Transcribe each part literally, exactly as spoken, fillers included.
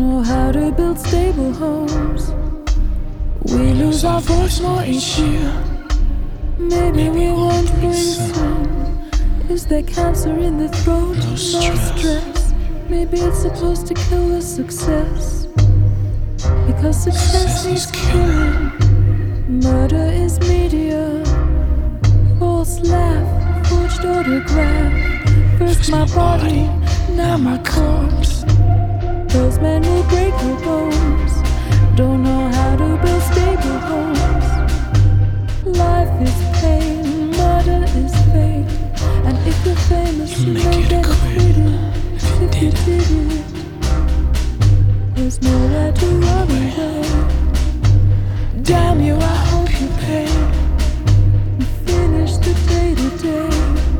know how to build stable homes. We lose our voice more each year. Maybe we won't breathe soon. Is there cancer in the throat? No stress. Maybe it's supposed to kill the success, because success is killing. Murder is media. False laugh, forged autograph. First my body, now my corpse. Those men will break your bones. Don't know how to build stable homes. Life is pain, murder is fame. And if you're famous, you, you may get acquitted. If you did it, there's nowhere to run away. Damn you, I hope you pay and finish the day to day.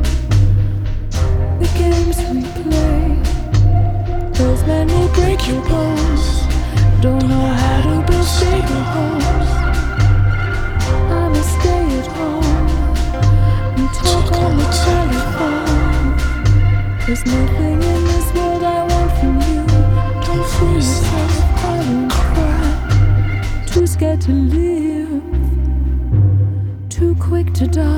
The games we play, those men will break your bones. Don't know how to build stable homes. I'ma stay at home and talk on the telephone. There's nothing in this world I want from you. Don't fool yourself, I won't cry. Too scared to live, too quick to die.